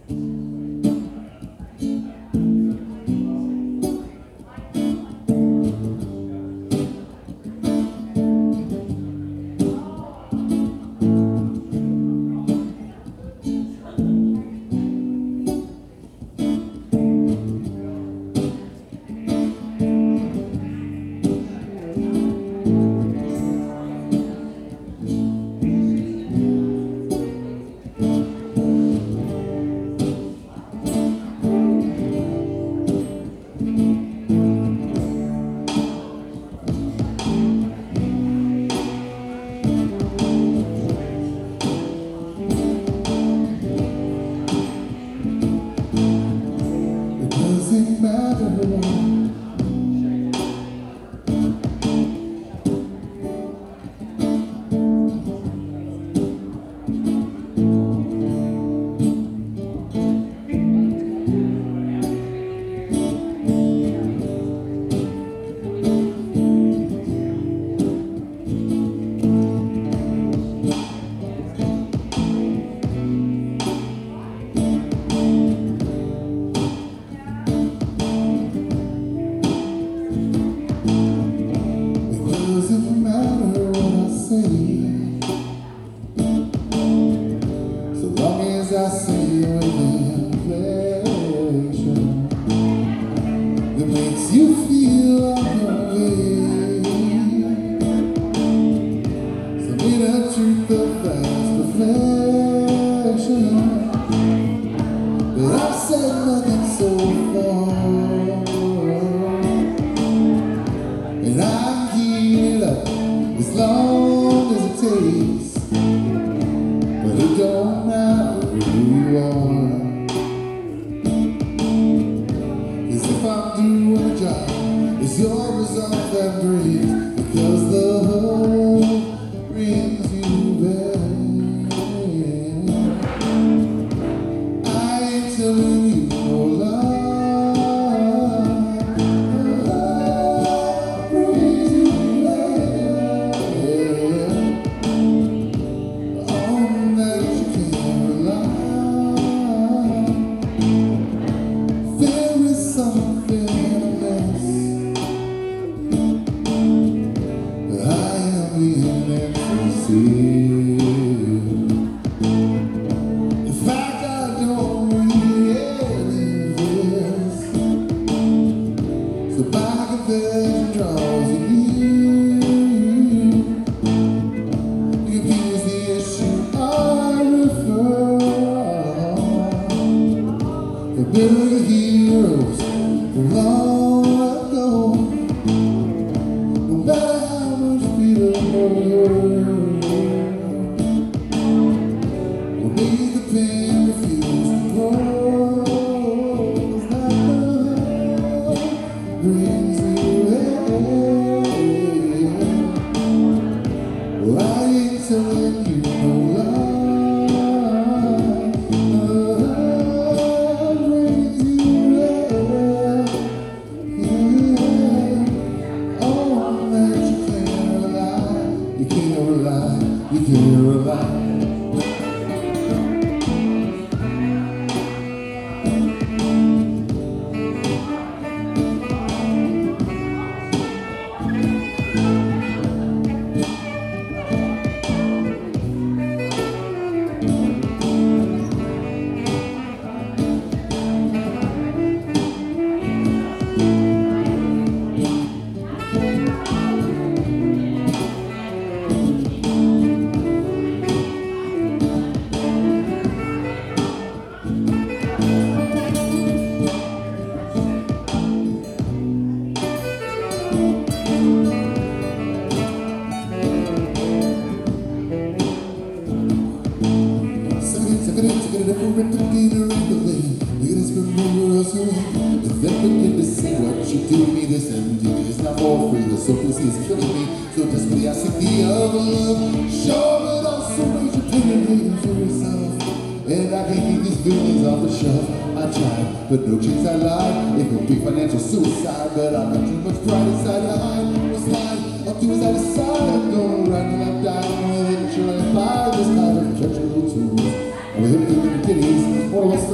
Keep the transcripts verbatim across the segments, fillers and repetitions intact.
But no chance I lied, it could be financial suicide. But I've got too much pride inside to hide. What's mine, I'll do as I decide. I'm going right till I'm dying with it. Sure I buy this kind of treacherous tools. I'm a hip to the kitties, one of us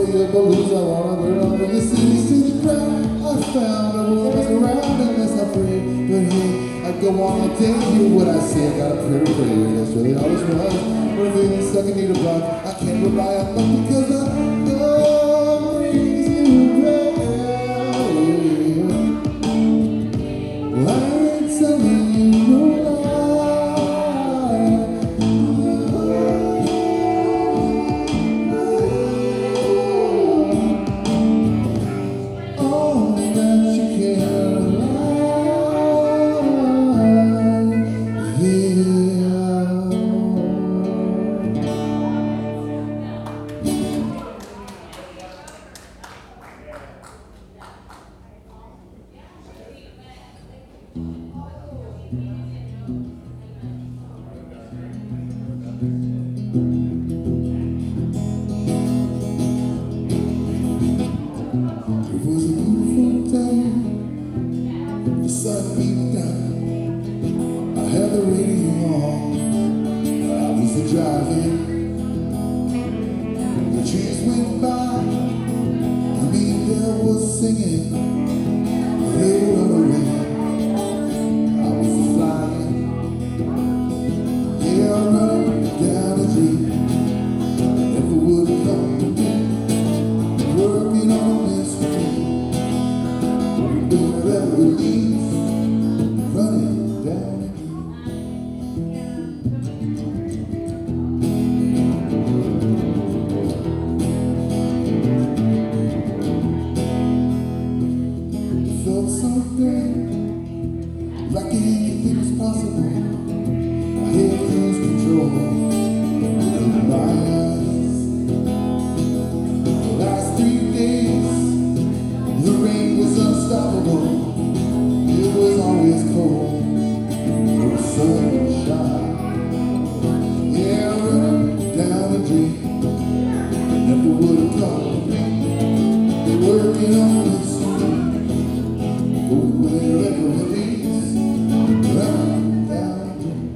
your blues, I wanna burn from the city to the ground. I found a woman's around unless I pray. But hey, I go on and tell you what I say. I got a pretty prayer, that's really all it was. But if feeling stuck in need of blood, I can't rely on luck because I know brings you well. Well, I ain't telling you no lie. Oh, that you can't lie. Yeah. It was a beautiful day, the sun beat down. I had the radio on, I was driving. The trees went by, and the angel was singing. They run away, I was flying. Yeah, I'm running down a dream. Never would come to me, working on a mystery. Wherever it leads, running down a dream. It felt so good, like anything was possible. I had cruise control in my eyes. The last three days, the rain was unstoppable. It was always cold, no sunshine. Yeah, running down a dream. Never would have come to me. Working on this street, go wherever it leads. Running down a dream.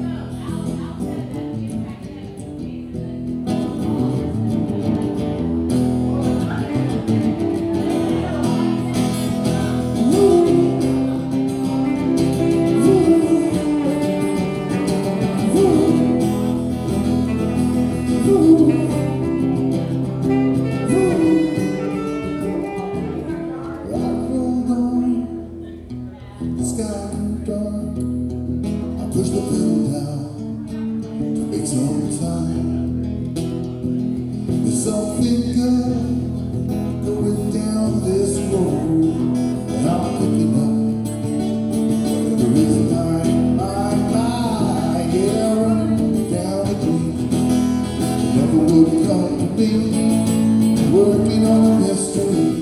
Sky grew dark, I pushed the pedal down to make some time. There's something good going down this road, and I'm picking up whatever is mine, mine, mine. Yeah, running down a dream. Never would come to me, working on a mystery.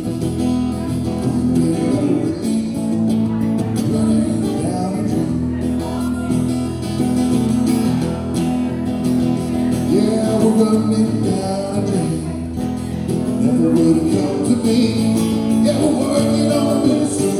Running down a dream, never would have come to me. Yeah, we're working on a mystery.